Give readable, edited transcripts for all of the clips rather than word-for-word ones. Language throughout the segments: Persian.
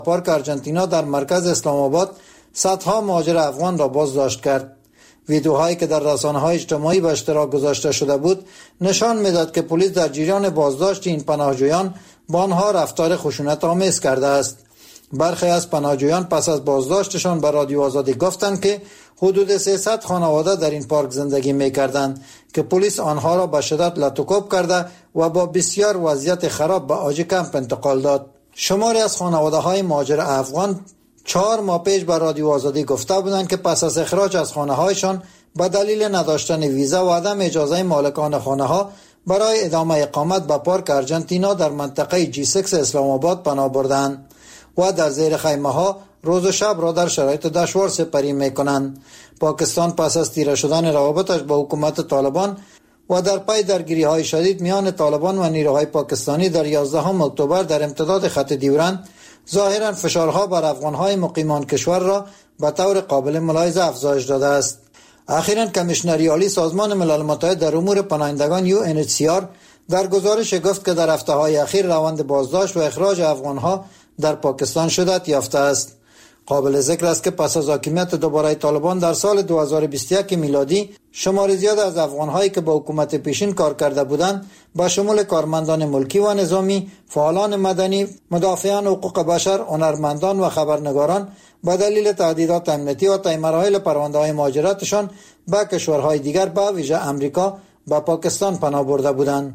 پارک آرژانتینا در مرکز اسلام آباد صدها مهاجر افغان را بازداشت کرد. ویدیوهایی که در رسانه‌های اجتماعی به اشتراک گذاشته شده بود نشان می‌داد که پلیس در جریان بازداشت این پناهجویان با آنها رفتار خشونت‌آمیز کرده است. برخی از پناهجویان پس از بازداشتشان به رادیو آزادی گفتند که حدود 300 خانواده در این پارک زندگی می‌کردند که پلیس آنها را به شدت لطوکوب کرده و با بسیار وضعیت خراب به آجی کمپ انتقال داد. شماری از خانواده‌های مهاجر افغان 4 ماه پیش به رادیو آزادی گفته بودند که پس از اخراج از خانه‌هایشان به دلیل نداشتن ویزا و عدم اجازه مالکان خانه‌ها برای ادامه اقامت به پارک آرژانتینا در منطقه جی6 اسلام آباد پناه بردند و در زیر خیمه‌ها روز و شب را در شرایط دشوار سپری می‌کنند. پاکستان پس از تیره شدن روابطش با حکومت طالبان و در پی درگیری‌های شدید میان طالبان و نیروهای پاکستانی در 11 اکتبر در امتداد خط ډیورند ظاهراً فشارها بر افغان‌های مقیمان کشور را به طور قابل ملاحظه افزایش داده است. اخیراً کمیشنری عالی سازمان ملل متحد در امور پناهندگان UNHCR در گزارش گفت که در هفته‌های اخیر روند بازداشت و اخراج افغان‌ها در پاکستان شدت یافته است. قابل ذکر است که پس از حاکمیت دوباره طالبان در سال 2021 میلادی شمار زیاد از افغان‌هایی که با حکومت پیشین کار کرده بودند با شمول کارمندان ملکی و نظامی، فعالان مدنی، مدافعان حقوق بشر، هنرمندان و خبرنگاران به دلیل تهدیدات امنیتی و طی مراحل پرونده‌های مهاجرتشان به کشورهای دیگر به ویژه امریکا به پاکستان پناه برده بودند.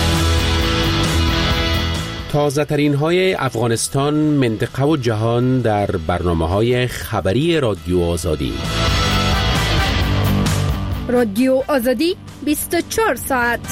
تازه ترین های افغانستان، منطقه و جهان در برنامه‌های خبری رادیو آزادی. رادیو آزادی 24 ساعت.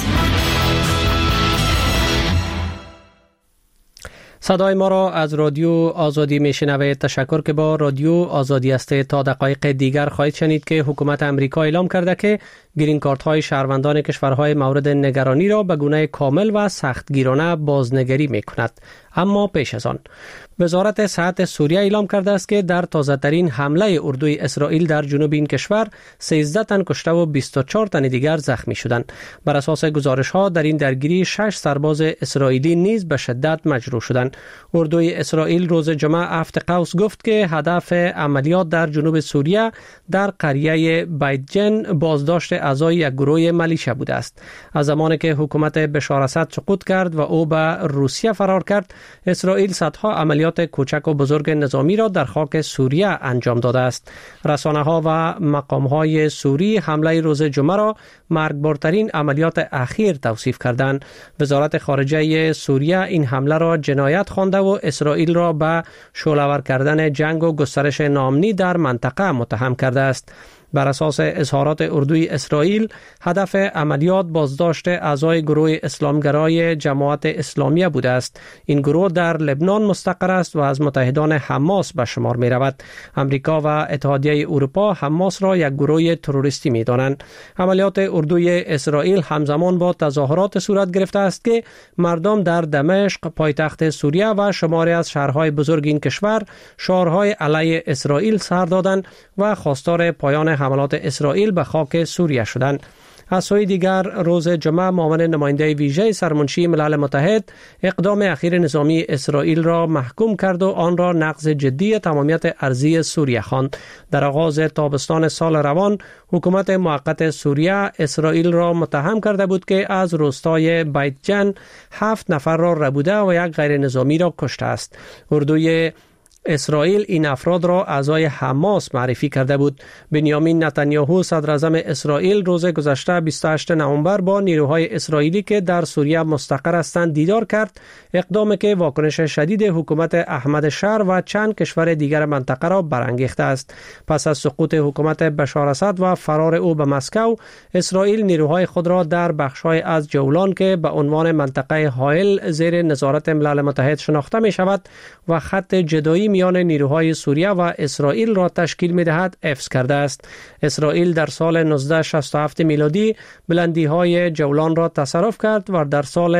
صدای ما را از رادیو آزادی میشنوید. تشکر که با رادیو آزادی است. تا دقایق دیگر خواهید شنید که حکومت امریکا اعلام کرده که گرین کارت های شهروندان کشورهای مورد نگرانی را به گونه کامل و سختگیرانه بازنگری می کند. اما پیش از آن وزارت صحت سوریه اعلام کرده است که در تازه ترین حمله اردوی اسرائیل در جنوب این کشور 13 تن کشته و 24 تن دیگر زخمی شدند. بر اساس گزارش ها در این درگیری 6 سرباز اسرائیلی نیز به شدت مجروح شدند. اردوی اسرائیل روز جمعه هفت قوس گفت که هدف عملیات در جنوب سوریه در قریه بیتجن بازداشت اعضای یک گروه ملیشه بوده است. از زمانی که حکومت بشار اسد سقوط کرد و او به روسیه فرار کرد، اسرائیل صدها عملیات کوچک و بزرگ نظامی را در خاک سوریه انجام داده است. رسانه‌ها و مقام‌های سوری حمله روز جمعه را مرگبارترین عملیات اخیر توصیف کردند. وزارت خارجه سوریه این حمله را جنایت خوانده و اسرائیل را به شعله‌ور کردن جنگ و گسترش ناامنی در منطقه متهم کرده است. بر اساس اظهارات اردوی اسرائیل، هدف عملیات بازداشت اعضای گروه اسلامگرای جماعت اسلامیه بوده است. این گروه در لبنان مستقر است و از متحدان حماس به شمار می رود. امریکا و اتحادیه اروپا حماس را یک گروه تروریستی می دانند. عملیات اردوی اسرائیل همزمان با تظاهرات صورت گرفته است که مردم در دمشق، پایتخت سوریه و شماری از شهرهای بزرگ این کشور شعارهای علیه اسرائیل سر دادند و خواستار پایان حملات اسرائیل به خاک سوریه شدند. از سوی دیگر روز جمعه معاون نماینده ویژه سرمنشی ملل متحد اقدام اخیر نظامی اسرائیل را محکوم کرد و آن را نقض جدی تمامیت ارضی سوریه خواند. در آغاز تابستان سال روان حکومت موقت سوریه اسرائیل را متهم کرده بود که از روستای بیتجن 7 نفر را ربوده و یک غیر نظامی را کشته است. اردوی اسرائیل این افراد را اعضای حماس معرفی کرده بود. بنیامین نتانیاهو صدر اعظم اسرائیل روز گذشته 28 نوامبر با نیروهای اسرائیلی که در سوریه مستقر هستند دیدار کرد، اقدامی که واکنش شدید حکومت احمد شر و چند کشور دیگر منطقه را برانگیخته است. پس از سقوط حکومت بشار اسد و فرار او به مسکو، اسرائیل نیروهای خود را در بخش‌های از جولان که به عنوان منطقه حائل زیر نظارت ملل متحد شناخته می شود و خط جدایی میان نیروهای سوریه و اسرائیل را تشکیل می‌دهد حفظ کرده است. اسرائیل در سال 1967 میلادی بلندی‌های جولان را تصرف کرد و در سال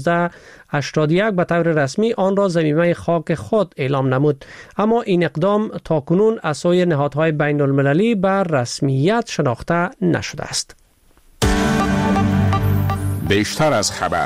1981 به طور رسمی آن را ضمیمه خاک خود اعلام نمود. اما این اقدام تاکنون از سوی نهادهای بین‌المللی بر رسمیت شناخته نشده است. بیشتر از خبر.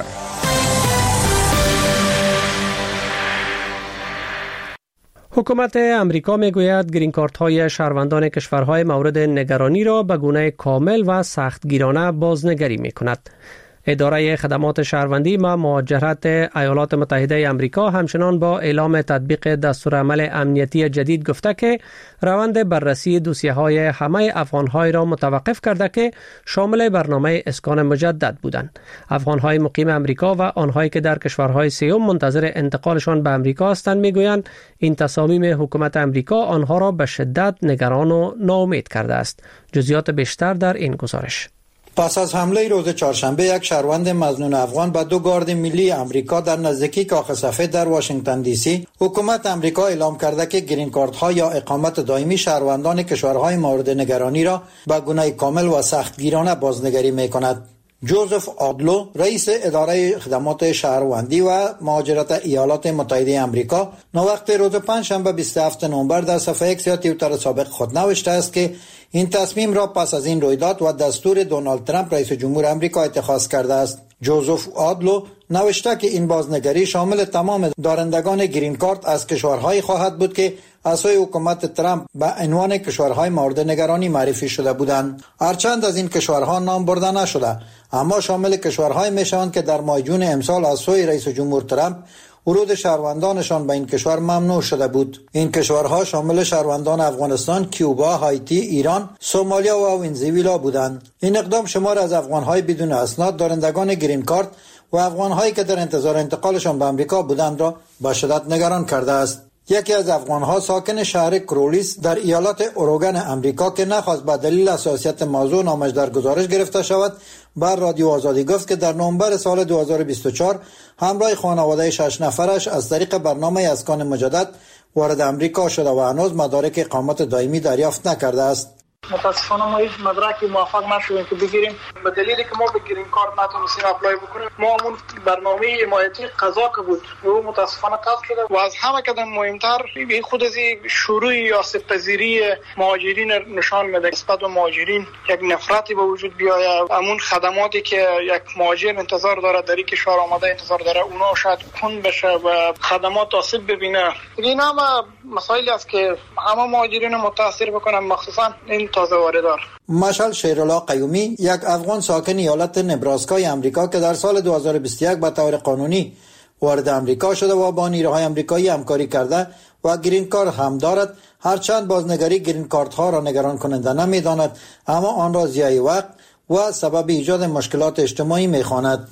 حکومت امریکا میگوید گرین کارت های شهروندان کشورهای مورد نگرانی را به گونه کامل و سختگیرانه بازنگری می کند. اداره خدمات شهروندی و مهاجرت ایالات متحده آمریکا همچنان با اعلام تطبیق دستورالعمل امنیتی جدید گفته که روند بررسی دوسیه‌های همه افغان‌های را متوقف کرده که شامل برنامه اسکان مجدد بودند. افغان‌های مقیم آمریکا و آنهایی که در کشورهای سوم منتظر انتقالشان به آمریکا هستند میگویند این تصامیم حکومت آمریکا آنها را به شدت نگران و ناامید کرده است. جزئیات بیشتر در این گزارش. پس از حمله روز چهارشنبه یک شهروند مظنون افغان به 2 گارد ملی امریکا در نزدیکی کاخ سفید در واشنگتن دی سی، حکومت امریکا اعلام کرده که گرین کارت ها یا اقامت دائمی شهروندان کشورهای مورد نگرانی را به گونه کامل و سختگیرانه بازنگری می‌کند. جوزف آدلو، رئیس اداره خدمات شهروندی و مهاجرت ایالات متحده آمریکا، نوقت روز پنجشنبه 27 نوامبر در صفحه ایکس یا توییتر سابق خود نوشته است که این تصمیم را پس از این رویداد و دستور دونالد ترامپ رئیس جمهور آمریکا اتخاذ کرده است. جوزف آدلو نوشته که این بازنگری شامل تمام دارندگان گرین کارت از کشورهایی خواهد بود که از سوی حکومت ترامپ به عنوان کشورهای مورد نگرانی معرفی شده بودند. هرچند از این کشورها نام برده نشده، اما شامل کشورهای میشوند که در ماه جون امسال از سوی رئیس جمهور ترامپ ورود شهروندانشان به این کشور ممنوع شده بود. این کشورها شامل شهروندان افغانستان، کیوبا، هایتی، ایران، سومالیا و ونزوئلا بودند. این اقدام شمار از افغانهای بدون اسناد دارندگان گرین کارت و افغانهایی که در انتظار انتقالشان به آمریکا بودند را به شدت نگران کرده است. یکی از افغانها ساکن شهر کرولیس در ایالات اوروگن امریکا که نخواست به دلیل حساسیت موضوع نامش در گزارش گرفته شود، بر رادیو آزادی گفت که در نوامبر سال 2024 همراه خانواده 6 نفرش از طریق برنامه اسکان مجدد وارد امریکا شده و هنوز مدارک اقامت دائمی دریافت نکرده است. متاسفانه ما هیچ مدرکی موفق نشدیم که بگیریم، به دلیلی که ما به گرین کارت نتونستیم اپلای بکنیم. ما همون برنامه حمایتی قضا که بود او متاسفانه قطع شده و از همه قدم مهمتر این خود از شروع آسیب پذیری مهاجرین نشان میده. نسبت به مهاجرین یک نفرتی به وجود بیاید. همون خدماتی که یک مهاجر انتظار داره در این کشور آمده انتظار داره اونا شاید کند بشه و خدمات آسیب ببینه. این همه مسائلی است که همه مهاجرین متاثر بکنن، مخصوصا این تازه واردار. مشعل شیرالله قیومی، یک افغان ساکن ایالت نبراسکای امریکا که در سال 2021 به طور قانونی وارد امریکا شده و با نیروهای امریکایی همکاری کرده و گرین کارت هم دارد، هرچند بازنگری گرین کارت ها را نگران کننده نمی‌داند، اما آن را ضیاع وقت و سبب ایجاد مشکلات اجتماعی می‌خواند.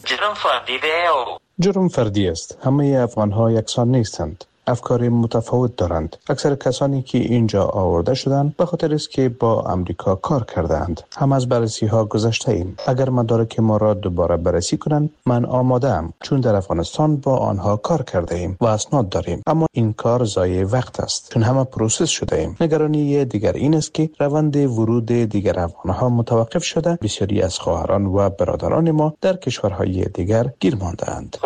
جرم فردی است. همه افغان ها یکسان نیستند. افکار متفاوت دارند. اکثر کسانی که اینجا آورده شدند به خاطر است که با امریکا کار کردند. هم از بررسی ها گذشته ایم. اگر مدارک ما را دوباره بررسی کنند، من آماده ام، چون در افغانستان با آنها کار کرده ایم و اسناد داریم. اما این کار ضایع وقت است، چون همه پروسس شده ایم. نگرانی دیگر این است که روند ورود دیگر افغان ها متوقف شده. بسیاری از خواهران و برادران ما در کشورهای دیگر گیر مانده‌اند.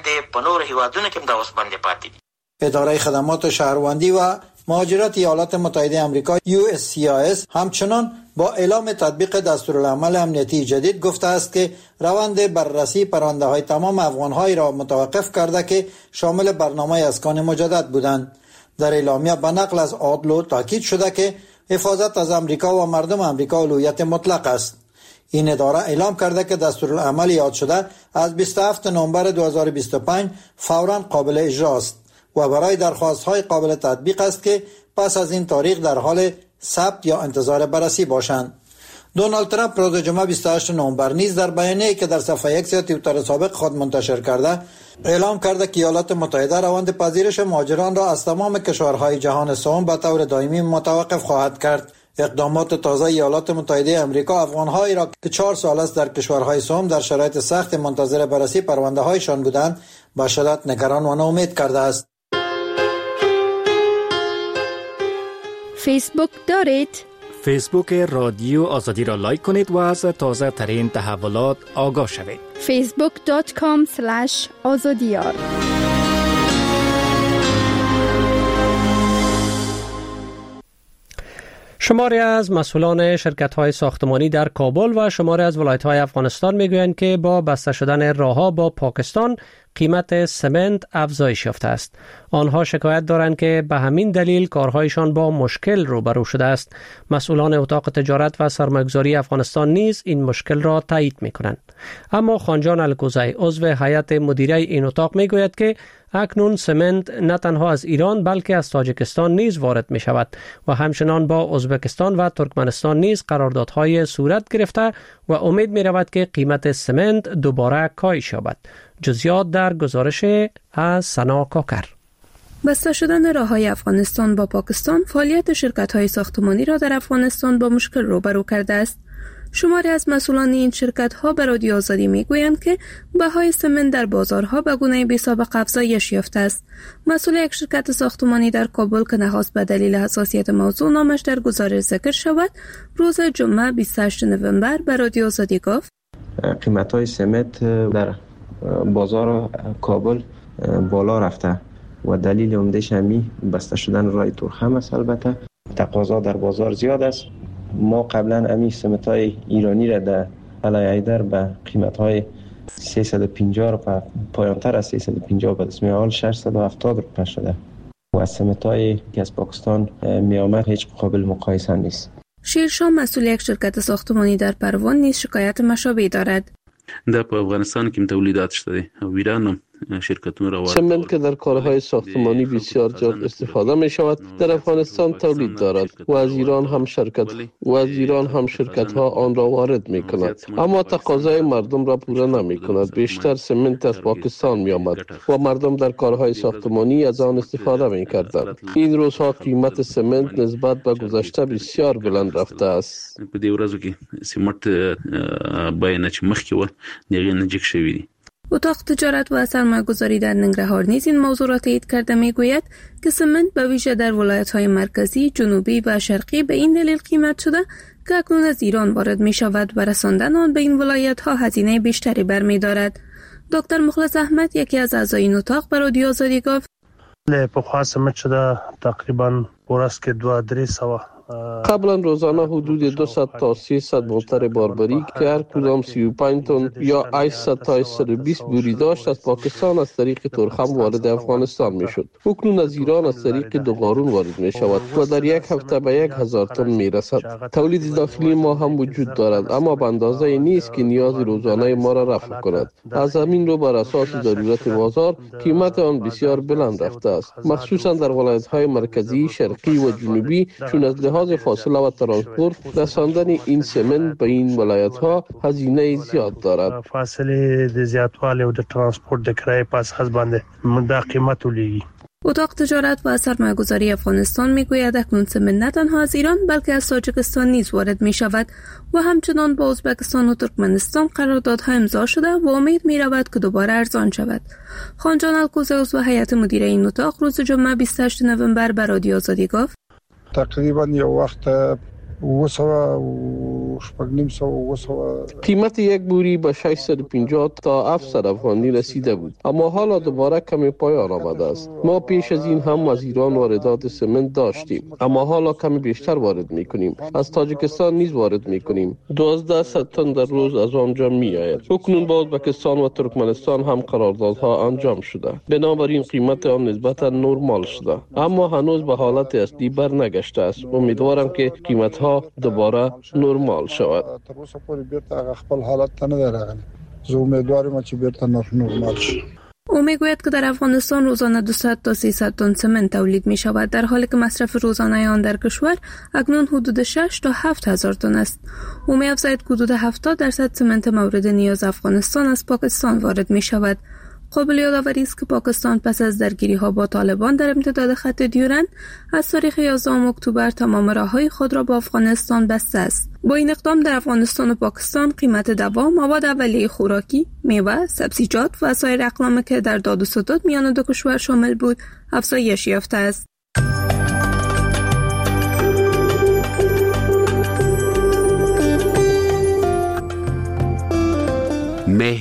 اداره خدمات شهروندی و مهاجرت ایالات متحده آمریکا USCIS همچنان با اعلام تطبیق دستورالعمل امنیتی جدید گفته است که روند بررسی پرونده های تمام افغان‌هایی را متوقف کرده که شامل برنامه اسکان مجدد بودند. در اعلامیه به نقل از آدلو تاکید شده که حفاظت از امریکا و مردم امریکا اولویت مطلق است. این اداره اعلام کرده که دستورالعمل یاد شده از 27 نوامبر 2025 فوراً قابل اجرا است و برای درخواست‌های قابل تطبیق است که پس از این تاریخ در حال ثبت یا انتظار بررسی باشند. دونالد ترامپ روز جمعه 28 نوامبر نیز در بیانیه‌ای که در صفحه ایکس یا توییتر سابق خود منتشر کرده اعلام کرده که ایالات متحده روند پذیرش مهاجران را از تمام کشورهای جهان سوم به طور دائمی متوقف خواهد کرد. اقدامات تازه ایالات متحده آمریکا افغان‌هایی را که 4 سال است در کشورهای سوم در شرایط سخت منتظر بررسی پرونده‌هایشان بودند به شدت نگران و ناامید کرده است. فیسبوک دارید؟ فیسبوک رادیو آزادی را لایک کنید و از تازه ترین تحولات آگاه شوید. facebook.com/azadiyar. شماری از مسئولان شرکت‌های ساختمانی در کابل و شماری از ولایت‌های افغانستان می‌گویند که با بسته شدن راه‌ها با پاکستان قیمت سمنت افزایش یافته است. آنها شکایت دارند که به همین دلیل کارهایشان با مشکل روبرو شده است. مسئولان اتاق تجارت و سرمایه‌گذاری افغانستان نیز این مشکل را تایید می‌کنند. اما خانجان الکوزی عضو هیئت مدیره این اتاق می‌گوید که اکنون سمنت نه تنها از ایران بلکه از تاجیکستان نیز وارد می شود و همچنان با ازبکستان و ترکمنستان نیز قراردادهای صورت گرفته و امید می رود که قیمت سمنت دوباره کاهش یابد. جزئیات در گزارش از سنا کاکر. بسته شدن راه‌های افغانستان با پاکستان فعالیت شرکت‌های ساختمانی را در افغانستان با مشکل روبرو کرده است. شماری از مسئولان این شرکت‌ها به رادیو آزادی می‌گویند که بهای سمنت در بازارها به گونه بی‌سابقه افزایش یافته است. مسئول یک شرکت ساختمانی در کابل که نخست به دلیل حساسیت موضوع نامش در گزارش ذکر شود، روز جمعه 28 نوامبر به رادیو آزادی گفت: قیمت‌های سمنت در بازار کابل بالا رفته و دلیل عمده‌اش همین بسته شدن راه تورخم است. البته تقاضا در بازار زیاد است. ما قبلا امی سمنت‌های ایرانی را در علای حیدر به قیمت‌های 350 رو پایان‌تر از 350 به دست می‌آورد 670 رو شده و سمنت‌های که از پاکستان می‌آمد هیچ قابل مقایسه نیست. شیرشاه مسئول یک شرکت ساختمانی در پروان نیز شکایت مشابهی دارد. در افغانستان که تولیدات شده و ایران شرکتون را سمنت که در کارهای ساختمانی بسیار زیاد استفاده می شود در افغانستان تولید دارد و از ایران هم شرکت ها آن را وارد می کند، اما تقاضای مردم را پوره نمی کند. بیشتر سمنت از پاکستان می آمد و مردم در کارهای ساختمانی از آن استفاده می کردند. این روزها قیمت سمنت نسبت به گذشته بسیار بلند رفته است. په دې ورځو کې سمنت بیان چې مخکې و دغه نجک شوی دی. اتاق تجارت و سرمایه‌گذاری در ننگرهار نیز این موضوع را تایید کرده میگوید که سمنت به ویژه در ولایت‌های مرکزی، جنوبی و شرقی به این دلیل قیمت شده که اکنون از ایران وارد می شود و رساندن آن به این ولایت‌ها هزینه بیشتری برمی‌دارد. دکتر مخلص احمد یکی از اعضای این اتاق به رادیو آزادی گفت: پخوا سمنت شده تقریبا برست که 2-300 قبلا روزانه حدود 200 تا 300 موتر باربری که هر کدام 35 تن یا 800 تا 120 بوری داشت از پاکستان از طریق تورخم وارد افغانستان می شد. اکنون از ایران از طریق دوغارون وارد می شود و در یک هفته به 1000 تن می رسد. تولید داخلی ما هم وجود دارد اما به اندازه نیست که نیاز روزانه ما را رفع کند. از همین رو بر اساس ضرورت بازار قیمت آن بسیار بلند رفته است، مخصوصا در ولایت‌های مرکزی، شرقی و جنوبی، چون از لحاظ فاصله و ترانسپورت رساندن این سمنت به این ولایت‌ها هزینه زیاد دارد. فاصله د زیاتوالی او د ترانسپورت د کرایې پس حساب باندې دا قیمت ولګي. اتاق تجارت و سرمایه‌گذاری افغانستان میگوید اکنون سمنت نه تنها از ایران بلکه از تاجیکستان نیز وارد می شود و همچنان با ازبکستان و ترکمنستان قراردادها امضا شده و امید می رود که دوباره ارزان شود. خانجان الکوزی عضو هیئت مدیره این اتاق روز جمعه 28 نوامبر به رادیو آزادی گفت: تقریبا یو وخت قیمت یک بوری به 650 تا 700 افغانی رسیده بود، اما حالا دوباره کمی پایان آمده است. ما پیش از این هم از ایران واردات سمنت داشتیم، اما حالا کمی بیشتر وارد میکنیم. از تاجیکستان نیز وارد میکنیم. 1200 تن در روز از آنجا میآید. اکنون با ازبکستان و ترکمنستان هم قراردادها انجام شده. بنابراین قیمت آن نسبتا نرمال شده، اما هنوز به حالت اصلی برنگشته است. امیدوارم که قیمتها دوباره نرمال شود. تر اوسه پورې بیرته خپل حالت ته نه راغلی. زه امیدوارم چې بیرته نرمال شي. او میگوید که در افغانستان روزانه 200 تا 300 تن سمنت تولید می شود، در حالی که مصرف روزانه آن در کشور اکنون حدود 6 تا 7000 تن است. او می افزاید که حدود 70% سمنت مورد نیاز افغانستان از پاکستان وارد می شود. قابل یادآوری است که پاکستان پس از درگیری‌ها با طالبان در امتداد خط دیورند از تاریخ 11 اکتبر تمام راه‌های خود را با افغانستان بسته است. با این اقدام در افغانستان و پاکستان قیمت دوا، مواد اولیه خوراکی، میوه، سبزیجات و سایر اقلامی که در داد و ستد میان دو کشور شامل بود، افزایش یافته است.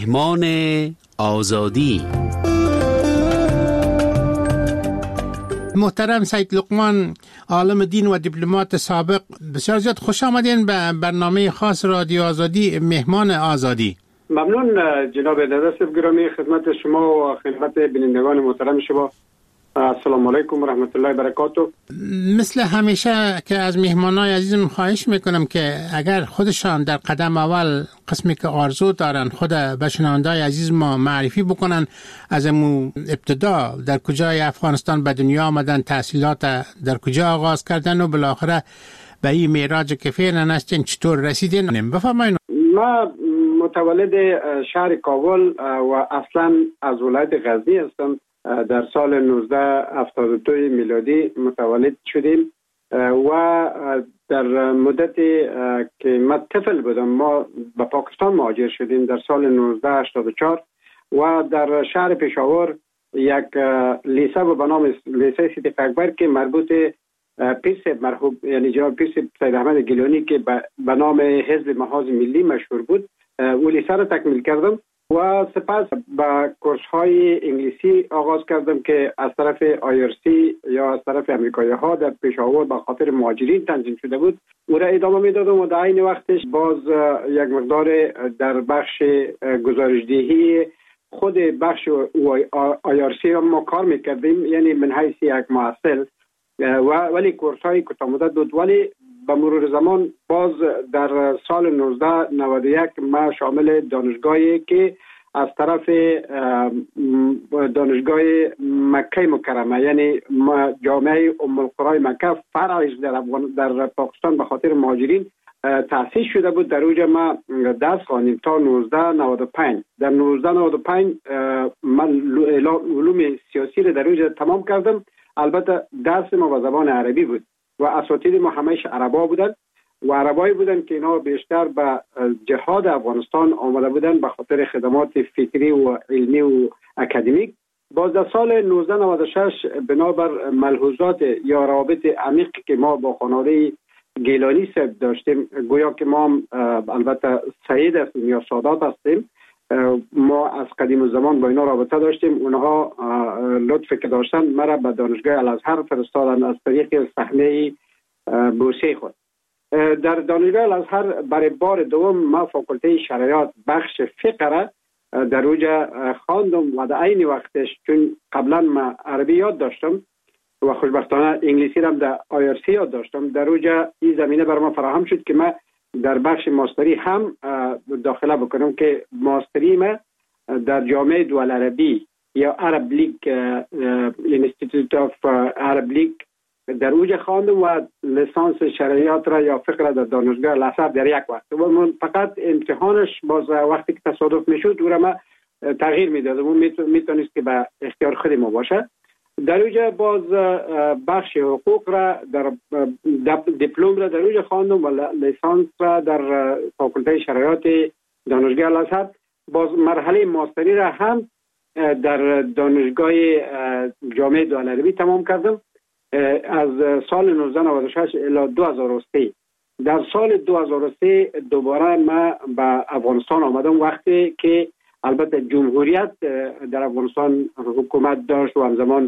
مهمان آزادی. محترم سید لقمان، عالم دین و دیپلمات سابق، بسیار زیاد خوش آمدین به برنامه خاص رادیو آزادی، مهمان آزادی. ممنون جناب داداست گرامی، خدمت شما و خدمت بینندگان محترم شما. السلام علیکم و رحمت الله و برکاته. مثل همیشه که از مهمانای عزیزم خواهش میکنم که اگر خودشان در قدم اول قسمی که آرزو دارن خود به شنوندای عزیز ما معرفی بکنن، از امو ابتدا در کجای افغانستان به دنیا آمدن، تحصیلات در کجا آغاز کردن و بالاخره به این معراج که فعلا هستین چطور رسیدین بفرمایید. ما متولد شهر کابل و اصلا از ولایت غزنی هستم. در سال 1972 میلادی متولد شدیم و در مدتی که من طفل بودم ما به پاکستان مهاجر شدیم در سال 1984 و در شهر پشاور یک لیسه به نام لیسه صدیق اکبر که مربوط پیر صاحب مرحوم یعنی جناب پیر صاحب سید احمد گیلانی که به نام حزب محاذ ملی مشهور بود، او لیسه را تکمیل کردم و سپس با کورس های انگلیسی آغاز کردم که از طرف آیرسی یا از طرف امریکایی ها در پشاور به خاطر مهاجرین تنظیم شده بود. او را ادامه میدادم و در عین وقتش باز یک مقدار در بخش گزارشدهی خود بخش آیرسی هم ما کار میکردیم، یعنی من حیث یک محصل، ولی کورس های کوتاه مدت بود. ولی به مرور زمان باز در سال 1991 ما شامل دانشگاهی که از طرف دانشگاه مکه مکرمه یعنی جامعه ام القرى مکه فرعش در پاکستان به خاطر مهاجرین تأسیس شده بود، در اوجه ما درس خواندیم تا 1995. در 1995 من علوم سیاسی را در اوجه تمام کردم. البته درس ما به زبان عربی بود و اساتید ما همهش عربا بودن و عربایی بودن که اینا بیشتر به جهاد افغانستان آمده بودن به خاطر خدمات فکری و علمی و اکادمیک. باز در سال 1996 بنابر ملحوظات یا روابط عمیق که ما با خانواده گیلانی صاحب داشتیم، گویا که ما البته سعید هستیم یا سادات هستیم، ما از قدیم الزمان با اینا رابطه داشتیم. اونها لطفی که داشتن مرا به دانشگاه الازهر فرستادن از طریق صحنه بورسی خود. در دانشگاه الازهر برای بار دوم ما فاکولته شرایط بخش فقه را در اوجه خواندم و در عین وقتش چون قبلا ما عربی یاد داشتم و خوشبختانه انگلیسی را در آیرسی یاد داشتم، در اوجه این زمینه برای ما فراهم شد که ما در بخش ماستری هم داخله بکنم که ماستری ما در جامعه دول عربی یا عرب لیگ اینستیتوت آف عرب لیگ در اوج خواندم و لیسانس شرعیات را یا فقه را در دانشگاه الازهر در یک وقت و من فقط امتحانش باز وقتی که تصادف میشد او را ما تغییر میدادم، اون میتونست که به اختیار خود ما باشه. در اوجه باز بخش حقوق را در دیپلم را در اوجه خواندم و لیسانس را در فاکولته شرایط دانشگاه الازهر. باز مرحله ماستری را هم در دانشگاه جامعه دول عربی تمام کردم از سال 1996 الی 2003. در سال 2003 دوباره ما به افغانستان آمدم وقتی که البته جمهوریت در افغانستان حکومت داشت و همزمان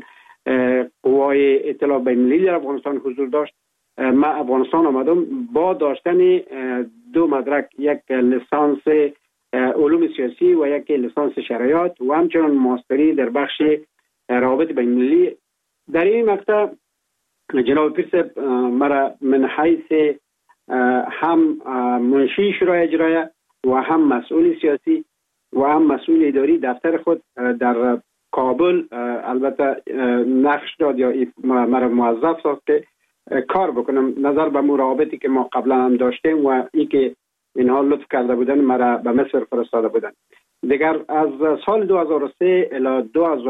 قوای اطلاع بین‌المللی در افغانستان حضور داشت. ما افغانستان آمدم با داشتن دو مدرک، یک لیسانس علوم سیاسی و یک لیسانس شرایط و همچنان ماستری در بخش روابط بین‌المللی. در این مقطع جناب پیر صاحب مرا من حیث هم منشی شورای اجرایه و هم مسئول سیاسی و هم مسئول اداری دفتر خود در کابل البته نقش داد یا مرا موظف ساخت که کار بکنم نظر به روابطی که ما قبلا هم داشتیم و این که اینها لطف کرده بودن مرا به مصر فرستاده بودن. دیگر از سال 2003 الی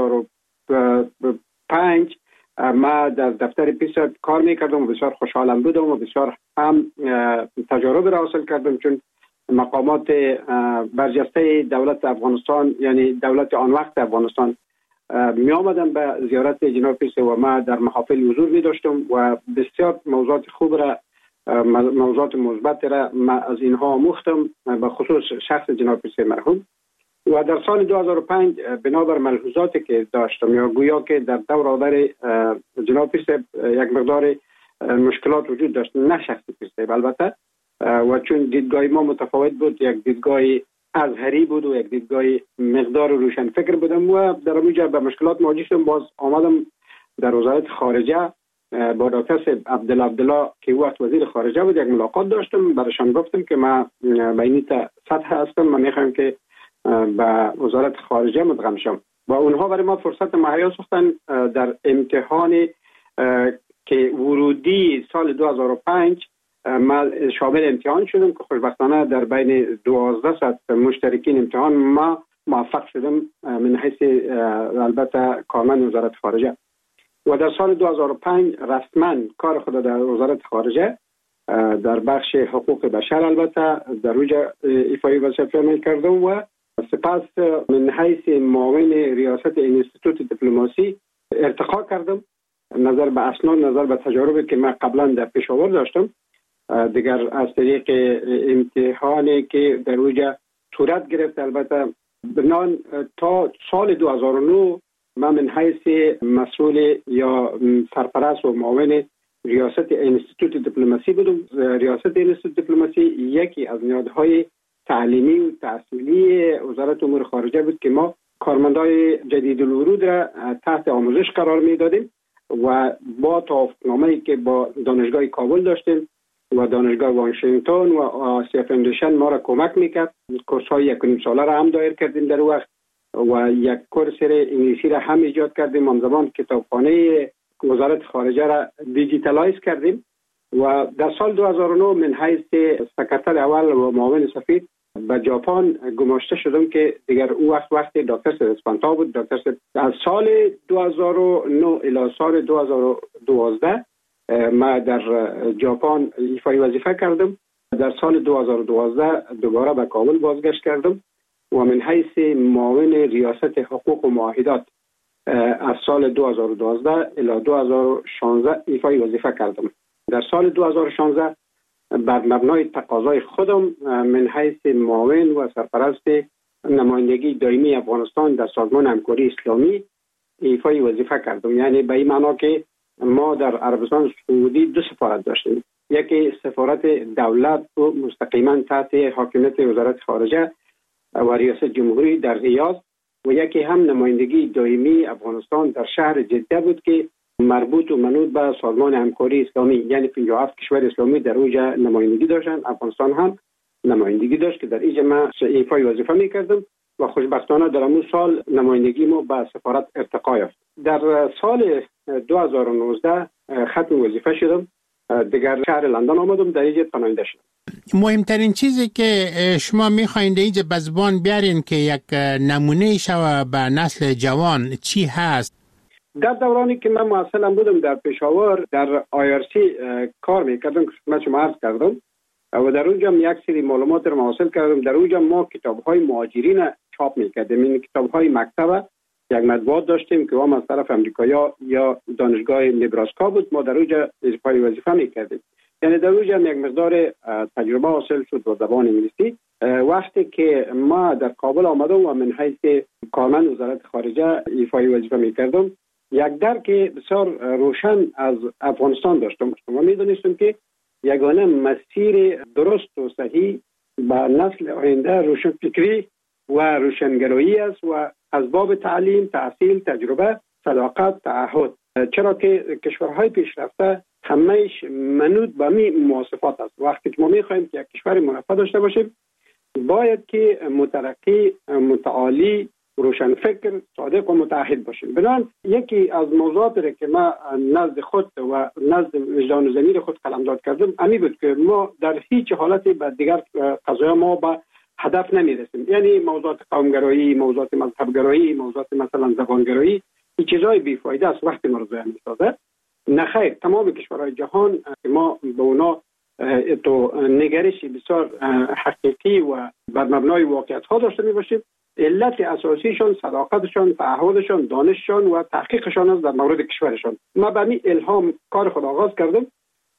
2005 ما در دفتر پیر صاحب کار میکردم و بسیار خوشحالم بودم و بسیار هم تجارب را حاصل کردم، چون مقامات برجسته دولت افغانستان یعنی دولت آن وقت افغانستان می آمدن به زیارت جناب پیر صاحب و ما در محافل حضور می داشتم و بسیار موضوعات خوب را موضوعات مثبت را ما از اینها آموختم، به خصوص شخص جناب پیر صاحب مرحوم. و در سال 2005 بنابر ملحوظاتی که داشتم یا گویا که در دور آور جناب پیر یک مقدار مشکلات وجود داشت، نه شخصی پیر البته، و چون دیدگاه ما متفاوت بود، یک دیدگاه ازهری بود و یک دیدگاه مقدار روشن فکر بودم و در اونجا به مشکلات مواجه شدم. باز آمدم در وزارت خارجه با دکتر عبدالله که وقت وزیر خارجه بود یک ملاقات داشتم. برایشان گفتم که من بینی سطح هستم، من میخوایم که به وزارت خارجه مدغم شم و اونها برای ما فرصت مهیا ساختن. در امتحان که ورودی سال 2005 ما شامل امتحان شدم که خوشبختانه در بین 1200 مشترکین امتحان ما موفق شدم من حیث البته کارمند وزارت خارجه. و در سال 2005 رسما کار خود در وزارت خارجه در بخش حقوق بشر البته در اوجا ایفای وظیفه عمل کردم و سپس من حیث معاون ریاست انستیتوت دیپلماسی ارتقا کردم. نظر به اسناد، نظر به تجاربی که من قبلا در پشاور داشتم، دیگر از طریق امتحانی که در اوجا صورت گرفت البته بنان تا سال 2009 من حیث مسئول یا سرپرست و معاون ریاست انستیتوت دیپلماسی بودم. ریاست انستیتوت دیپلماسی یکی از نهادهای تعلیمی و تحصیلی وزارت امور خارجه بود که ما کارمندای جدید الورود را تحت آموزش قرار میدادیم و با توافقنامه‌ای که با دانشگاه کابل داشتیم و دانشگاه واشنگتن و آسیا فاندیشن ما را کمک میکرد. کورس‌های 1.5 ساله را هم دایر کردیم در وقت و یک کورس انگلیسی را هم ایجاد کردیم. آن زمان کتابخانه وزارت خارجه را دیجیتالایز کردیم و در سال 2009 من حیث سکرتر اول و معاون سفیر به ژاپن گماشته شدم که دیگر او وقت دکتر اسپانتا بود. دکتر از سال 2009 الی سال 2012 ما در ژاپن ایفای وظیفه کردم. در سال 2012 دوباره به کابل بازگشت کردم و من حیث معاون ریاست حقوق و معاهدات از سال 2012 الی 2016 ایفای وظیفه کردم. در سال 2016 بر مبنای تقاضای خودم من حیث معاون و سرپرست نمایندگی دائمی افغانستان در سازمان همکاری اسلامی ایفای وظیفه کردم. یعنی به این معنا که ما در عربستان سعودی 2 سفارت داشتیم، یکی سفارت دولت و مستقیما تحت حاکمیت وزارت خارجه و ریاست جمهوری در ریاض و یکی هم نمایندگی دائمی افغانستان در شهر جده بود که مربوط و منوط به سازمان همکاری اسلامی، یعنی 57 کشور اسلامی در اوجا نمایندگی داشتن. افغانستان هم نمایندگی داشت که در اینجا من ایفای وظیفه میکردم و خوشبختانه در امون سال نمایندگی ما به سفارت ارتقا یافت. در سال 2019 ختم وظیفه شدم، دیگر شهر لندن آمدم، در اینجا پناهنده شدم. مهمترین چیزی که شما میخواین اینجا به زبان بیارین که یک نمونه شوه به نسل جوان چی هست؟ در دورانی که من معسلم بودم در پشاور در IRC کار میکردم که من شما عرض کردم و در اونجا یک سری معلومات رو حاصل کردم. در اونجا ما کتاب‌های مهاجرین چاپ میکردیم. این کتاب‌های مکتبه یک مطبوعات داشتیم که هم از طرف امریکایی یا دانشگاه نبراسکا بود. ما در اونجا ایفای وظیفه میکردیم. یعنی در اونجا یک مقدار تجربه حاصل شد با زبان انگلیسی. وقتی که ما در کابل آمدم و من حیث کارمند وزارت خارجه ایفای وظیفه میکردم، یک درک بسیار روشن از افغانستان داشتم. ما میدونستم که یگانه مسیر درست و صحیح به نسل آینده روشنفکری و روشنگرایی است و از باب تعلیم، تحصیل، تجربه، صداقت، تعهد. چرا که کشورهای پیشرفته همهش منوط به می مواصفات است. وقتی که ما میخوایم که یک کشور مرفه داشته باشیم باید که مترقی، متعالی، روشنفکر، صادق و متعهد باشیم. بنابراین یکی از موضوعاتی را که ما نزد خود و نزد وجدان و ضمیر خود قلمداد کردم امی بود که ما در هیچ حالتی به دیگر قضایا ما به هدف نمیرسیم. یعنی موضوعات قومگرایی، موضوعات مذهبگرایی، موضوعات مثلا زبانگرایی، این چیزای بیفایده است وقتی ما رو ضایع می‌سازه. نخیر، تمام کشورهای جهان که ما به اونا تو نگرشی بسیار حقیقی و بر مبنای واقعیت ها داشته می باشیم. علت اساسیشون صداقتشون، تعهدشون، دانششون و تحقیقشون است در مورد کشورشون. ما به این الهام کار خود آغاز کردم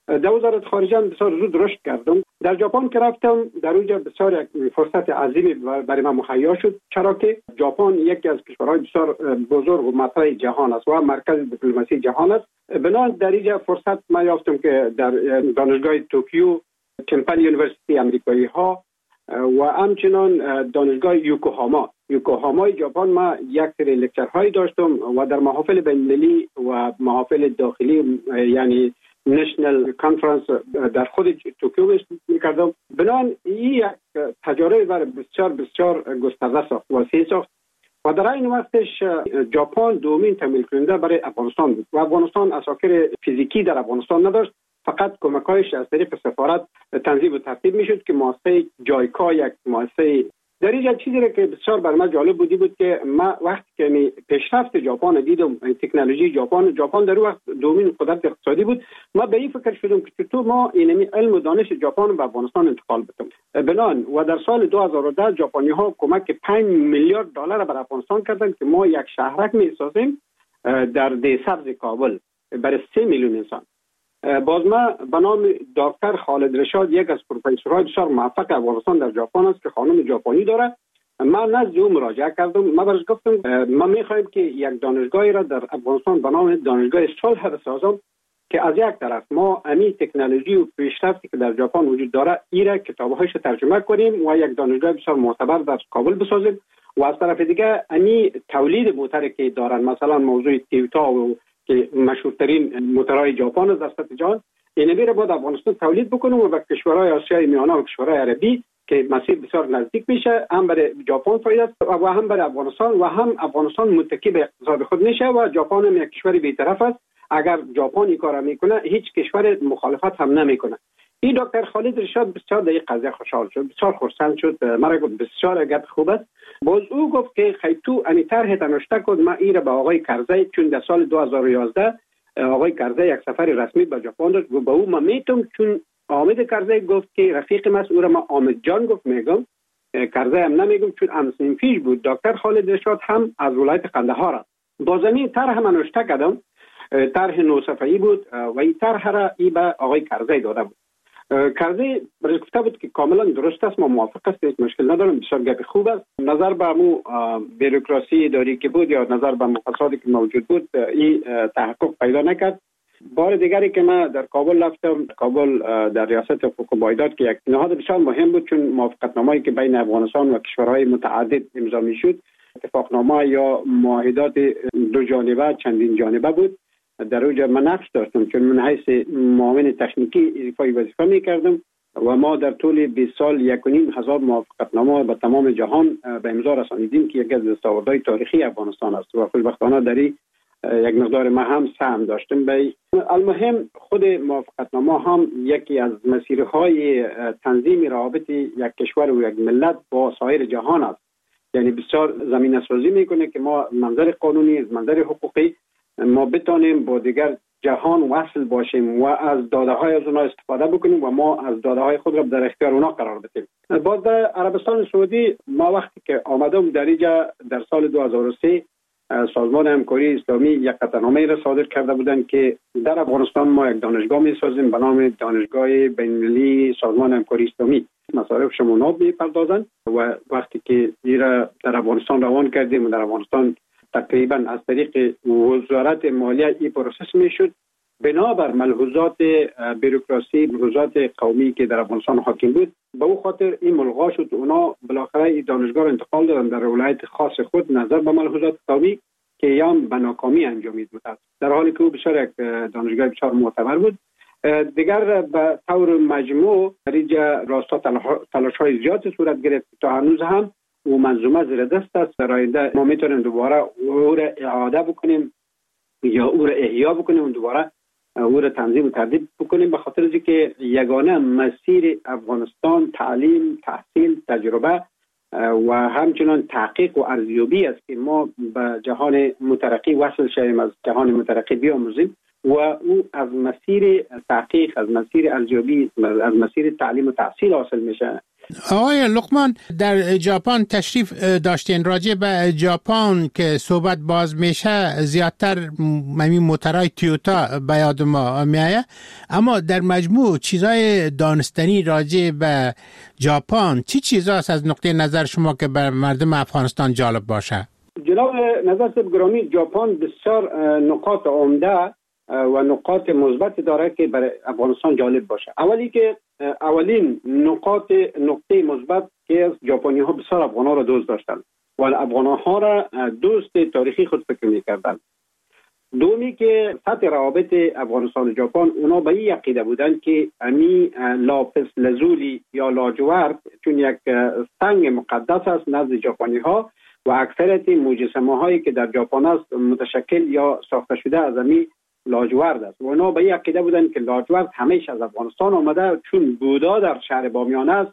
در وزارت خارجه بسیار زود رشد کردم. در ژاپن که رفتم در اونجا بسیار یک فرصت عظیمی برای من مهیا شد، چرا که ژاپن یکی از کشورهای بسیار بزرگ و مطرح جهان است و مرکز دیپلماسی جهان است. بنابراین در اینجا فرصت من یافتم که در دانشگاه توکیو، تمپل یونیورسیتی امریکایی ها و همچنان دانشگاه یوکوهاما ژاپن ما یک سری لکچرهایی داشتم و در محافل بین‌المللی و محافل داخلی یعنی نشنل کانفرنس در خود توکیو می‌کردم. بنابراین این یک تجربه بسیار گسترده ساخت، وسیع ساخت و در این وقتش ژاپن دومین تمویل کننده برای افغانستان بود و افغانستان اساکر فیزیکی در افغانستان نداشت، فقط کمک‌هایش از طریق سفارت تنظیم و ترتیب میشد که مؤسسه جایکا یک مؤسسه در اینجا چیزی که بسیار بر من جالب بود که ما وقتی که پیشرفت ژاپن دیدم، تکنولوژی ژاپن در وقت دومین قدرت اقتصادی بود، ما به این فکر شدم که چطور ما این علم و دانش ژاپن به افغانستان انتقال بدیم. بنان و در سال 2010 ژاپنی‌ها کمک 5 میلیارد دلار بر افغانستان کردند که ما یک شهرک می‌سازیم در ده سبز کابل برای 3 میلیون انسان. باز ما به نام دکتر خالد رشاد، یک از پروفسورهای بسیار موفق افغانستان در ژاپن است که خانم ژاپنی داره، من نزد او مراجعه کردم. من برش گفتم ما می‌خوایم که یک دانشگاهی را در افغانستان به نام دانشگاه صلح بسازم که از یک طرف ما امی تکنولوژی و پیشرفتی که در ژاپن وجود داره ایره کتاب‌هایش ترجمه کنیم و یک دانشگاه بسیار معتبر در کابل بسازیم و از طرف دیگه امی تولید موتوری که دارن، مثلا موضوع تویوتا و که مشهورترین موتورهای ژاپن است در سطح جهان، این میره بعد افغانستان تولید بکنه و به کشورهای آسیای میانه و کشورهای عربی که مسیر بسیار نزدیک میشه، هم برای ژاپن فایده است و هم برای افغانستان و هم افغانستان متکی به اقتصاد خود میشه و ژاپن هم یک کشور بی‌طرف است. اگر ژاپن این کارا میکنه هیچ کشور مخالفت هم نمیکنه. این دکتر خالد رشاد بسیار در این قضیه خوشحال شد، بسیار خرسند شد، مرا گفت بسیار گپ خوب است. باز او گفت که خیتو امی طرح تنوشته کد ما ایره به آقای کرزی، چون در سال 2011 آقای کرزی یک سفر رسمی به ژاپن داشت و به او ما میتم، چون حامد کرزی گفت که رفیق ما است، او را ما حامد جان گفت میگم، کرزی هم نمیگم چون امسین پیش بود. دکتر خالد رشاد هم از ولایت قندهار است. باز این طرح من نوشته کردم، طرح 9 صفحه‌ای بود و این طرح را ای به آقای کرزی داده بود. کرزی برای گفته بود که کاملا درست است، ما موافق است، هیچ مشکل ندارم، بسیار گپ خوب است. نظر به مو بیروکراسی اداری که بود یا نظر به فسادی که موجود بود این تحقق پیدا نکرد. بار دیگری که من در کابل رفتم، کابل در ریاست حقوق و عایدات که یک نهاد بسیار مهم بود، چون موافقتنامه‌ای که بین افغانستان و کشورهای متعدد امضا میشد اتفاقنامه یا معاهدات دو جانبه چندین جانبه بود. در اونجا من نقش داشتم، چون من حیث معاون تکنیکی ایفای وظیفه میکردم و ما در طول 20 سال 1,500 موافقتنامه به تمام جهان به امضا رسانیدیم که یکی از دستاوردهای تاریخی افغانستان است و خوشبختانه در یک مقدار ما هم سهم داشتیم. به المهم خود موافقتنامه هم یکی از مسیرهای تنظیم روابط یک کشور و یک ملت با سایر جهان است، یعنی بسیار زمینه سازی میکنه که ما منظر قانونی، منظر حقوقی ما بتانیم با دیگر جهان وصل باشیم و از داده های از اونها استفاده بکنیم و ما از داده های خود را در اختیار اونها قرار بدیم. باز در عربستان سعودی ما وقتی که آمدم در اینجا در سال 2003 سازمان همکاری اسلامی یک قطعنامه را صادر کرده بودند که در افغانستان ما یک دانشگاه می سازیم به نام دانشگاه بین‌المللی سازمان همکاری اسلامی، مصارف شمونات می پردازند و وقتی که این را در افغانستان روان کردیم و در افغانستان تقریبا از طریق وزارت مالیه این پروسس میشد، بنابر ملحوظات بیروکراسی، ملحوظات قومی که در افغانستان حاکم بود، به او خاطر این ملغا شد. اونا بالاخره این دانشگاه را انتقال دادن در ولایت خاص خود نظر به ملحوظات قومی که یام به ناکامی انجامید بود، در حالی که او بسیار یک دانشگاه بسیار معتبر بود. دیگر به طور مجموع در اینجا راستا تلاش‌های زیاد صورت گرفت تا هنوز هم و منظومه زیر دست است. در آینده ما میتونیم دوباره او را اعاده بکنیم یا او را احیا بکنیم و دوباره او را تنظیم و ترتیب بکنیم، به خاطر اینکه یگانه مسیر افغانستان تعلیم، تحصیل، تجربه و همچنان تحقیق و ارزیابی است که ما به جهان مترقی وصل شویم، از جهان مترقی بیاموزیم و او از مسیر تحقیق، از مسیر ارزیابی، از مسیر تعلیم و تحصیل حاصل میشه. آقای لقمان، در ژاپن تشریف داشتین. راجع به ژاپن که صحبت باز میشه زیادتر موتورهای تویوتا به یاد ما میایه، اما در مجموع چیزای دانستنی راجع به ژاپن چی چیزاست از نقطه نظر شما که بر مردم افغانستان جالب باشه؟ جناب نظر صاحب گرامی، ژاپن بسیار نقاط عمده و نقاط مثبت داره که برای افغانستان جالب باشه. اولین نقطه مثبت که ژاپنی ها بسیار افغان ها را دوست داشتن و افغان ها را دوست تاریخی خود فکر میکردن. دومی که سطح روابط افغانستان و ژاپن اونا به این عقیده بودن که امی لاپس لزولی یا لاجورد چون یک سنگ مقدس است نزد ژاپنی ها و اکثریت مجسمه هایی که در ژاپن است متشکل یا ساخته شده از امی لاجورد است. اونا به این عقیده بودن که لاجورد همیشه از افغانستان آمده چون بودا در شهر بامیان است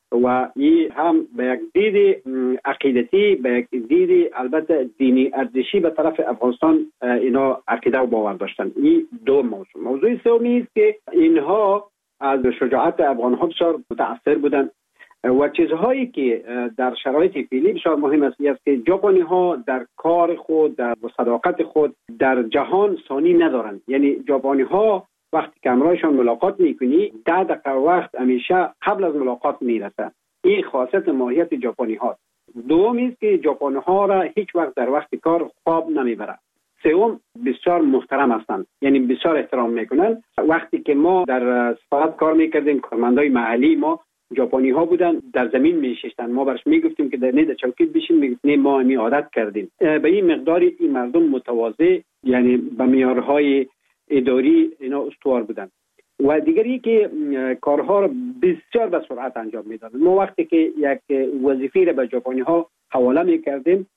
و این هم به یک دید عقیدتی، به یک دید البته دینی ارزشی به طرف افغانستان اینا عقیده و باور داشتن. این دو موضوع. موضوع سومی است که اینها از شجاعت افغان‌ها بسیار متاثر بودند و چیزهایی که در شرایط فعلی بسیار مهم است که ژاپنی‌ها در کار خود، در صداقت خود در جهان ثانی ندارند. یعنی ژاپنی‌ها وقتی که همراهشان ملاقات میکنی 10 دقیقه وقت همیشه قبل از ملاقات میرسه. این خاصیت ماهیت ژاپنی ها. دوم است که ژاپنی ها را هیچ وقت در وقت کار خواب نمیبره. سوم بسیار محترم هستند، یعنی بسیار احترام میکنن. وقتی که ما در سفارت کار میکردیم کارمندای محلی ما ژاپنی ها بودن، در زمین میشستن، ما برش میگفتیم که در چوکید بشین، میگفتیم ما می عادت کردیم. به این مقدار این مردم متواضع، یعنی به معیارهای اداری اینا استوار بودن. و دیگری که کارها را بسیار به سرعت انجام میدادن. ما وقتی که یک وظیفه را به ژاپنی ها حواله میکردیم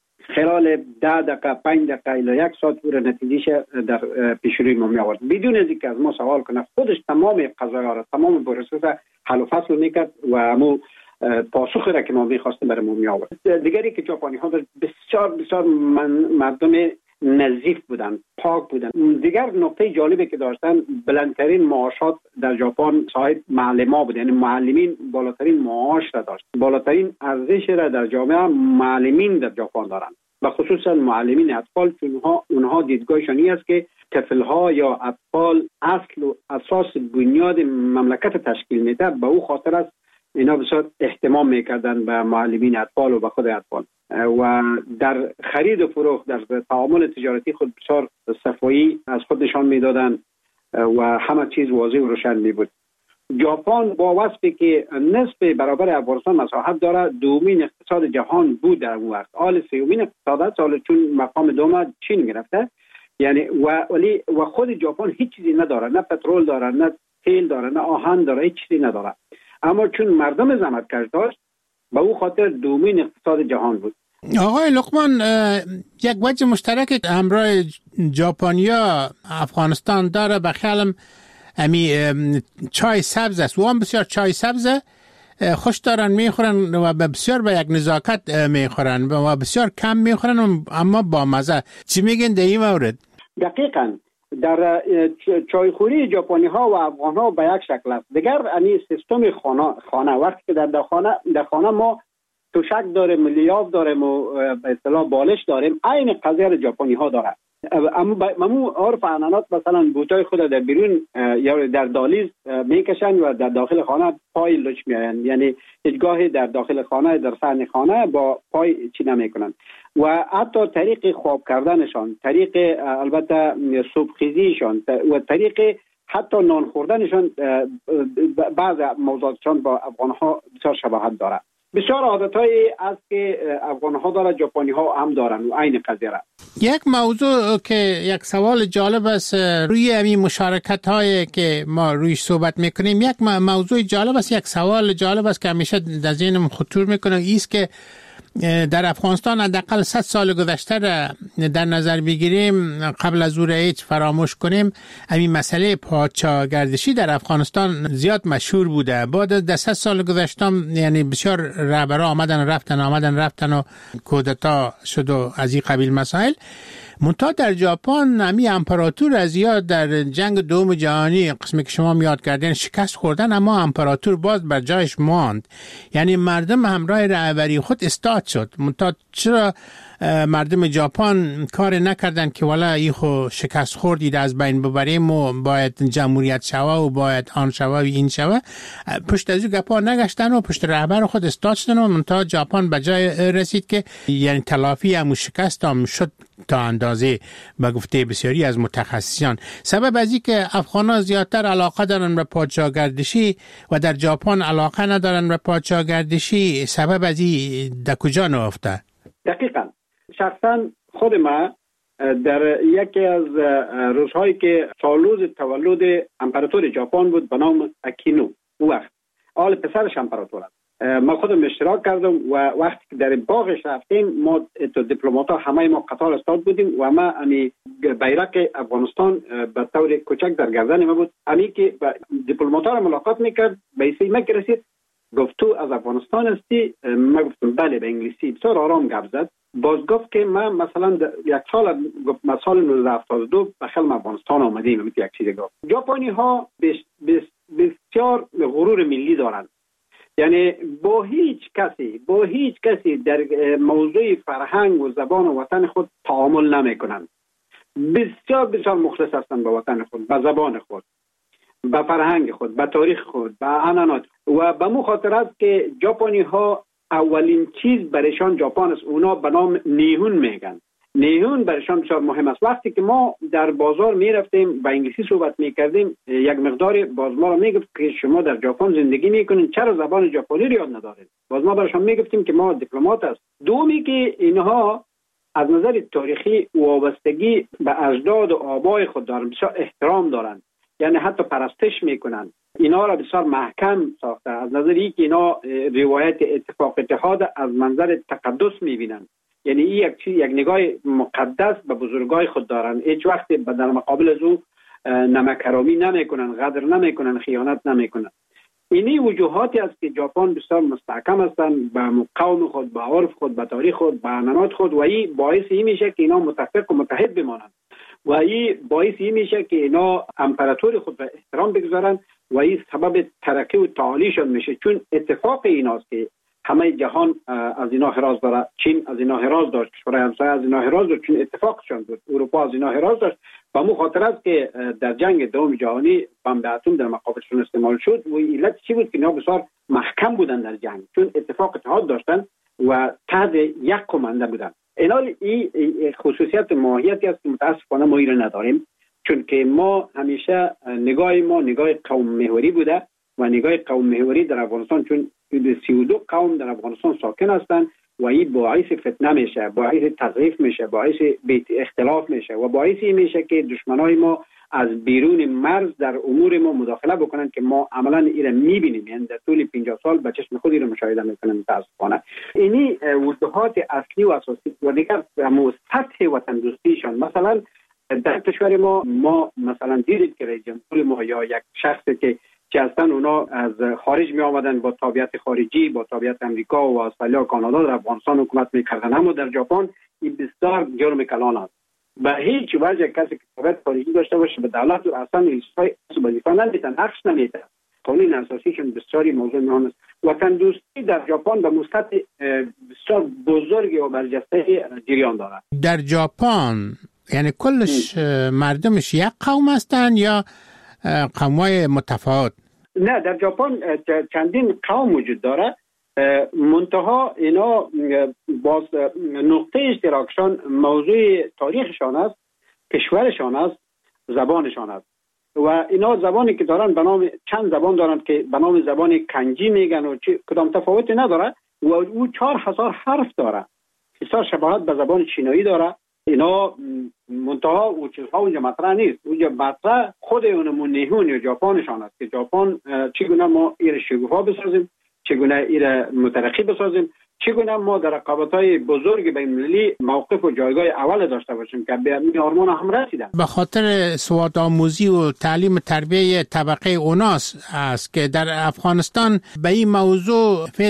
خلال 10 دقیقه 5 دقیقه الی 1 ساعت او را نتیجهش در پیش روی ما می آورد بدون از اینکه از ما سوال کنه. خودش تمام قضایا را، تمام پروسس حل و فصل میکرد و همون پاسخی را که ما میخواستیم برای ما می آورد. دیگری که ژاپنی ها بسیار مردم نظیف بودن، پاک بودن. دیگر نقطه جالبی که داشتن بلندترین معاشات در ژاپن صاحب معلما بود، یعنی معلمین بالاترین معاش را داشت. بالاترین ارزش را در جامعه معلمین در ژاپن دارند و خصوصا معلمین اطفال، چون اونها دیدگاهشان این است که طفل‌ها یا اطفال اصل و اساس بنیاد مملکت تشکیل میده. به او خاطر است اینا بسیار اهتمام میکردن به معلمین اطفال و به خود اطفال و در خرید و فروخت، در تعامل تجارتی خود بسیار صفایی از خود نشان میدادن و همه چیز واضح و روشن می بود. ژاپن با وصفی که نصف برابر افغانستان مساحت داره دومین اقتصاد جهان بود در اون وقت. حال سومین اقتصاد سال چون مقام دوم چین گرفته، یعنی و خود ژاپن هیچ چیزی نداره، نه پترول داره، نه تیل داره، نه آهن داره، هیچ چیزی نداره. اما چون مردم زحمتکش داشت به او خاطر دومین اقتصاد جهان بود. آقای لقمان، یک وجه مشترک همراه ژاپنیا افغانستان داره به خیالم امی چای سبز است. و هم بسیار چای سبز خوش دارن میخورن و بسیار به یک نزاکت میخورن و بسیار کم میخورن اما با مزه. چی میگن در این مورد؟ دقیقاً در چایخوری ژاپنی ها و افغان ها به یک شکل است. دیگر یعنی سیستم خانه وقتی که در خانه ما توشک داریم، لیاف داریم و به اصطلاح بالش داریم، عین قضیه ژاپنی ها داره. اما عرف عنعنات مثلا بوتای خود در بیرون یا در دالیز میکشن و در داخل خانه پای لچ میآیند، یعنی هیچگاه در داخل خانه، در صحن خانه با پای چی نمیکنن. و حتی طریق خواب کردنشان، طریق البته صبحخیزیشان و طریق حتی نان خوردنشان بعض موضوعاتشان با افغان‌ها بسیار شباهت داره. بسیار عادتایی است که افغان‌ها داره، ژاپنی‌ها هم دارن و عین قضیه را. یک موضوع که یک سوال جالب است روی همین مشارکت‌هایی که ما رویش صحبت میکنیم، یک موضوع جالب است، یک سوال جالب است که همیشه در ذهنم خطور میکنه، ایست که در افغانستان حداقل 100 سال گذشته را در نظر بگیریم قبل از او را هیچ فراموش کنیم، همین مسئله پادشاهگردشی در افغانستان زیاد مشهور بوده. بعد از 100 سال گذشته یعنی بسیار رهبرا آمدن رفتن و کودتا شد و از این قبیل مسائل. منتها در ژاپن همی امپراتور از یاد در جنگ دوم جهانی قسمی که شما یاد کردین شکست خوردن، اما امپراتور باز بر جایش ماند. یعنی مردم همراه رهبری خود استاد شد. منتها چرا مردم ژاپن کار نکردن که والا ای خو شکست خوردید از بین ببریم و باید جمهوریت شوه و باید آن شوه و این شوه؟ پشت از او گپا نگشتن و پشت رهبر خود استاد شدن و منتها ژاپن به جای رسید که یعنی تلافی همون شکست هم شد تا اندازه به گفته بسیاری از متخصصان. سبب از این که افغانان زیادتر علاقه دارن به پادشاهگردشی و در ژاپن علاقه ندارن به پادشاهگردشی، سبب از این در کجا نهفته؟ دقیقاً شخصا خود ما در یکی از روزهایی که سالروز تولد امپراتور ژاپن بود به نام اکینو، او وقت آل پسرش امپراتور است، ما خودم اشتراک کردم و وقتی که در باغش رفتیم ما تو دیپلمات‌ها همه ما قطار استاد بودیم و ما امی بیرق افغانستان به طور کوچک در گردن ما بود. امی که دیپلمات‌ها را ملاقات میکرد به ایسی ما که رسید گفت تو از افغانستان هستی؟ ما گفتم بله به انگلیسی. بسیار آرام گپ زد. باز گفت که من مثلا یک سال گفت ما سال 1972 به خلم افغانستان آمدیم. یک چیز گفت ژاپنی ها بسیار غرور ملی دارند، یعنی با هیچ کسی در موضوع فرهنگ و زبان و وطن خود تعامل نمی کنند. بسیار مخلص هستند به وطن خود، به زبان خود، به فرهنگ خود، به تاریخ خود، به عنعنات. و به مو خاطر است که ژاپنی ها اولین چیز برایشان ژاپن است، اونا به نام نیهون میگن. نیهون برایشان بسیار مهم است. وقتی که ما در بازار می رفتیم با انگلیسی صحبت می کردیم، یک مقدار باز ما را می گفت که شما در ژاپن زندگی می کنین، چرا زبان ژاپنی را یاد ندارید؟ باز ما برایشان می گفتیم که ما دیپلمات است. دومی که اینها از نظر تاریخی وابستگی به اجداد و آبای خود دارند، بسیار احترام دارند، یعنی حتی پرستش میکنند. اینا را بسیار محکم ساخته از نظر اینکه اینا روایت اتفاق اتحاد از منظر تقدس میبینند، یعنی این یک نگاه مقدس به بزرگای خود دارند. هیچ وقت در مقابل از او نمکرامی نمیکنند، غدر نمیکنند، خیانت نمیکنند. اینی وجوهاتی است که ژاپن بسیار مستحکم هستند به قوم خود، به عرف خود، به تاریخ خود، به عنعنات خود و این باعث این میشه که اینا متفق و متحد بمانند و این باعث این میشه که اینا امپراتور خود را احترام بگذارند و این سبب ترقی و تعالیشان میشه. چون اتفاق ایناست که همه جهان از اینا حراس داره. چین از اینا حراس داشت، کشورهای همسایه از اینا حراس داشت چون اتفاقشان بود. اروپا از اینا حراس داشت و مو خاطر است که در جنگ دوم جهانی بمب اتم در مقابلشون استعمال شد و علت چی بود که اینا بسیار محکم بودن در جنگ، چون اتفاق اتحاد داشتن و تحت یک کمانده بودن. این خصوصیت ماهیتی است که متاسفانه ما این نداریم، چون که ما همیشه نگاه قوم محوری بوده و نگاه قوم محوری در افغانستان، چون 32 قوم در افغانستان ساکن هستند و این باعث فتنه میشه، باعث تضعیف میشه، باعث اختلاف میشه و باعث میشه که دشمنای ما از بیرون مرز در امور ما مداخله بکنن که ما عملا این را میبینیم، یعنی در طول 50 سال به چشم خود را مشاهده میکنیم. متاسفانه اینی وجوهات اصلی و اساسی و دیگر همون سطح وطن دوستیشان. مثلا در کشور ما مثلا دیدید که رئیس جمهور ما یا یک شخصی که هستن اونا از خارج می آمدن با تابعیت خارجی، با تابعیت امریکا و استرالیا و کانادا در افغانستان حکومت میکردن، اما در ژاپن این بسیار جرم کلان است. به هیچ وجه کسی که تابعیت خارجی داشته باشه به دولت و اصلا وظیفه نمیتن، حقش نمیتن. قانون اساسیشون بسیاری موضوع مهم است. وطن دوستی در ژاپن به مستوی بسیار بزرگی و برجسته جریان دارد. در ژاپن یعنی کلش مردمش یک قوم هستن یا قوم‌های متفاوت؟ نه، در ژاپن چندین قوم وجود داره، منتها اینا باز نقطه اشتراکشان موضوع تاریخشان است، کشورشان است، زبانشان است و اینا زبانی که دارن به نام چند زبان دارن که به نام زبان کنجی میگن و کدام تفاوتی نداره و او 4000 حرف داره، بسیار شباهت به زبان چینایی داره. اینا منتها او چیزها اونجا مطرح نیست. اونجا مطرح خود اونمون نیهون یا ژاپنشان است که ژاپن چگونه ما این شکوفا بسازیم، چگونه این مترقی بسازیم، چگونه ما در رقابت‌های بزرگ بین‌المللی موقف و جایگاه اول داشته باشیم که به این آرمان هم رسیدن. به خاطر سواد آموزی و تعلیم تربیه طبقه اوناس است که در افغانستان به این موضوع فعلا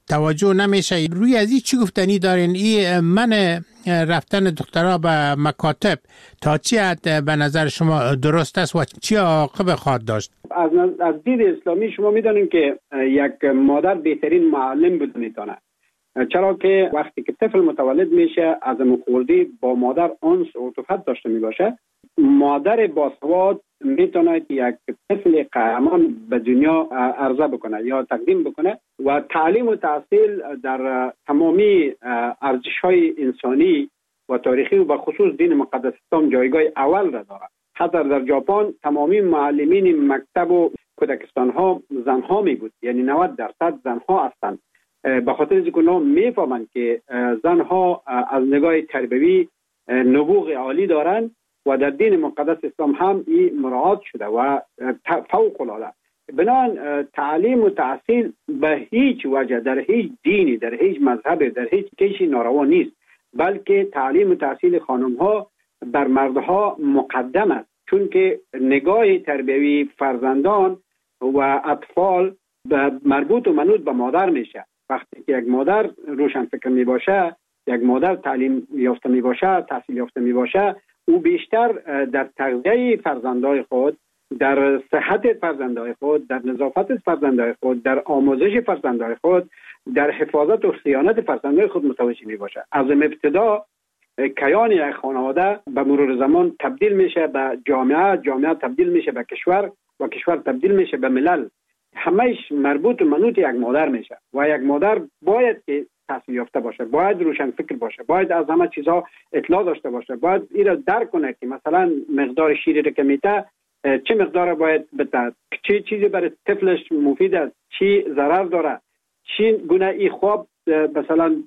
توجه نمیشه. روی از این چی گفتنی دارین؟ این من رفتن دخترها به مکاتب تا چی حد به نظر شما درست است و چی عاقبت خواهد داشت؟ از دید اسلامی شما میدونید که یک مادر بهترین معلم بود میتونه، چرا که وقتی که طفل متولد میشه از خردی با مادر انس و عاطفت داشته میباشه. مادر باسواد میتونه یک طفل قهرمان به دنیا عرضه بکنه یا تقدیم بکنه و تعلیم و تحصیل در تمامی ارزش‌های انسانی و تاریخی و به خصوص دین مقدس اسلام جایگاه اول را داره. حتی در ژاپن تمامی معلمین مکتب و کودکستان ها زن ها می بود، یعنی 90% زن ها هستند، به خاطر اینکه اونا میفهمند که زن ها از نگاه تربیوی نبوغ عالی دارند و در دین مقدس اسلام هم این مراعات شده و فوق العاده. بنابراین تعلیم و تحصیل به هیچ وجه در هیچ دینی، در هیچ مذهب، در هیچ کشی ناروا نیست، بلکه تعلیم و تحصیل خانم ها بر مردها مقدم است، چون که نگاه تربیوی فرزندان و اطفال مربوط و منوط به مادر میشه. وقتی که یک مادر روشن فکر می باشه، یک مادر تعلیم یافته می باشه، تحصیل یافته می باشه، او بیشتر در تغذیه فرزندای خود، در صحت فرزندای خود، در نظافت فرزندای خود، در آموزش فرزندای خود، در حفاظت و صیانت فرزندای خود متوجه می باشه. از ابتدا کیان یک خانواده به مرور زمان تبدیل میشه به جامعه، جامعه تبدیل میشه به کشور و کشور تبدیل میشه به ملل. همهش مربوط و منوط یک مادر میشه و یک مادر باید که تحصیل یافته باشه، باید روشن فکر باشه، باید از همه چیزها اطلاع داشته باشه، باید این را درک کنه که مثلا مقدار شیری را که میته چه مقدار باید بده، چه چیزی برای طفلش مفید است، چی ضرر داره، چی گونه ای خواب مثلا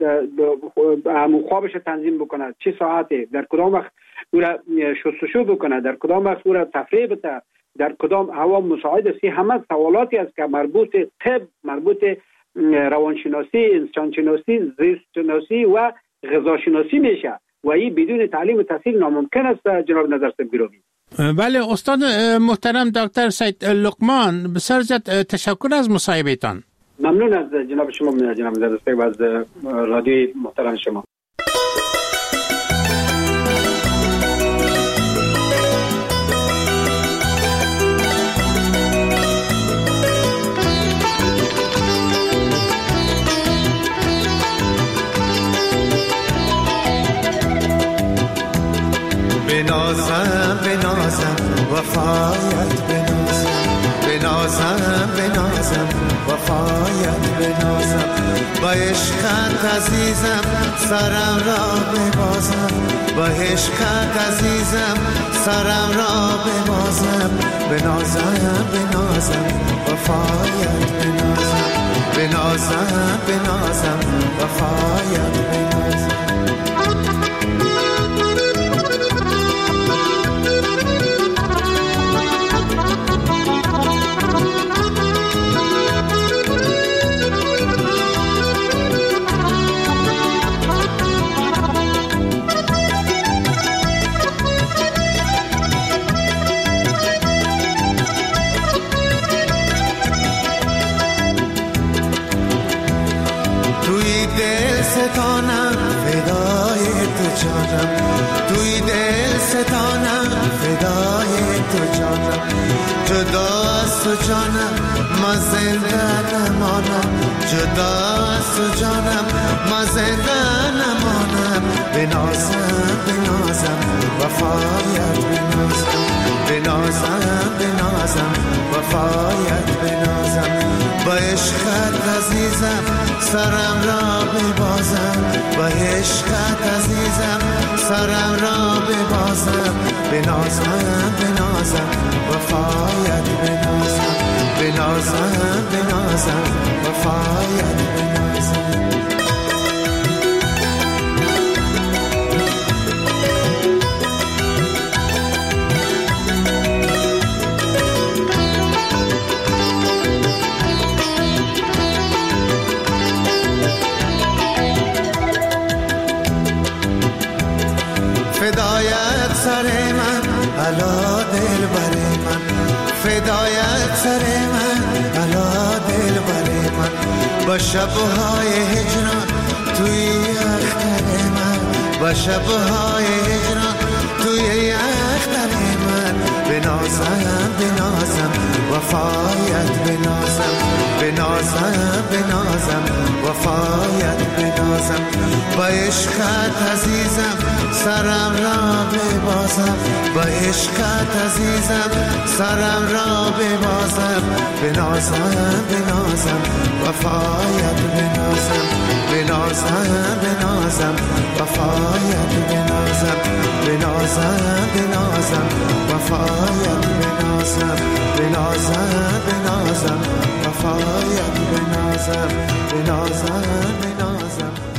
همون خوابش تنظیم بکنه، چه ساعتی، در کدام وقت او را شستشو بکنه، در کدام وقت او را تفریح بده، در کدام هوا مساعد است. همه سوالاتی است که مربوط طب، مربوط روانشناسی، انسانشناسی، زیست شناسی و غذاشناسی میشه و این بدون تعلیم و تحصیل ناممکن است. جناب نظر سبگیروی. بله استاد محترم دکتر سید لقمان، بسیار زیاد تشکر از مصاحبهتان. ممنون از جناب شما جناب نظر سبگ و از رادیوی محترم شما. بنازم بنازم وفایت بنازم، بنازم بنازم وفایت بنازم، با عشقت عزیزم سرم را ببازم، با عشقت عزیزم سرم را ببازم، بنازم بنازم وفایت بنازم، بنازم بنازم وفایت بنازم. توی دل ستانم فدای تو جانم، جدا از تو جانم ما زنده نمانم، جدا از تو جانم ما زنده نمانم، بنازم بنازم وفایت بنازم، بنازم بنازم وفایت بنازم، با عشقت عزیزم سرم را ببازم، با عشقت عزیزم سرم را ببازم، بنازم بنازم وفایت بنازم، بنازم بنازم وفایت بنازم. فدایت سر من علا دل بر من، فدایت سر من علا دل بر من، با شبهای هجران توی اختر من، با شبهای هجران توی اختر من، بنازم بنازم وفایت بنازم، بنازم بنازم وفایت بنازم، با عشقت عزیزم سرم را ببازم، با عشقت عزیزم سرم را ببازم، بنازم بنازم وفایت بنازم، بنازم بنازم وفایت بنازم، بنازم بنازم وفایت بنازم، بنازم بنازم وفایت بنازم، بنازم بنازم